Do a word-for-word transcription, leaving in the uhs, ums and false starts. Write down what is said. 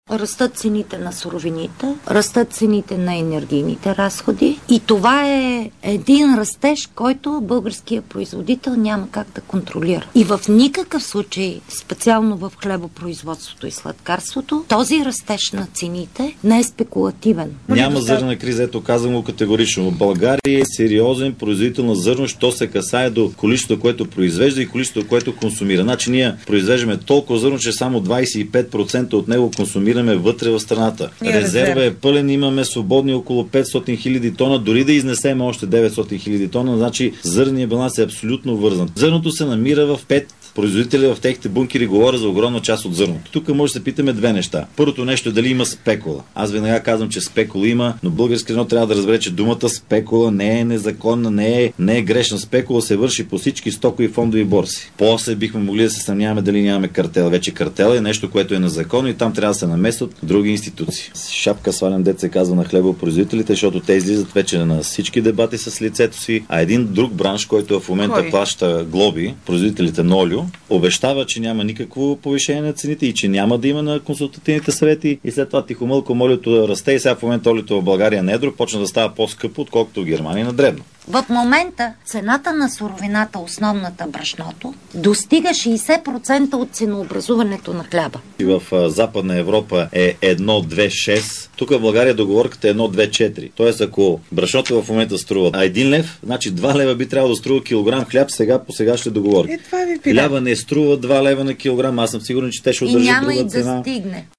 Растат цените на суровините, растат цените на енергийните разходи и това е един растеж, който българският производител няма как да контролира. И в никакъв случай, специално в хлебопроизводството и сладкарството, този растеж на цените не е спекулативен. Няма зърна криза, ето казвам го категорично. България е сериозен производител на зърно, що се касае до количеството, което произвежда и количеството, което консумира. Значи ние произвеждаме толкова зърно, че само двадесет и пет процента от него консумираме вътре в страната. Резерва е пълен, имаме свободни около петстотин хиляди тона, дори да изнесем още деветстотин хиляди тона, значи зърния баланс е абсолютно вързан. Зърното се намира в пет производители в техните бункери, говоря за огромна част от зърното. Тук може да се питаме две неща. Първото нещо е дали има спекула. Аз веднага казвам, че спекула има, но български народ трябва да разбере, че думата спекула не е незаконна, не е, не е грешна. Спекула се върши по всички стокови фондови борси. После бихме могли да се съмняваме дали нямаме картел. Вече картел е нещо, което е незаконно и там трябва да се намесват други институции. Шапка свален дет се казва на хлебопроизводителите, защото те излизат вече на всички дебати с лицето си, а един друг бранш, който в момента Кой? плаща глоби, производителите на олио, обещава, че няма никакво повишение на цените и че няма да има на консултативните съвети и след това тихомълко олиото расте и сега в момента олиото в България на едро почна да става по-скъпо, отколкото в Германия на дребно. В момента цената на суровината, основната брашното, достига шейсет процента от ценообразуването на хляба. И в а, Западна Европа е едно две шест, тук в България договорката е едно две четири. Тоест ако брашното в момента струва един лев, значи два лева би трябвало да струва килограм хляб сега по сегашните договорки. Е, това ви Хляба не струва два лева на килограм, аз съм сигурен, че те ще удържат друга цена. И няма и да стигне.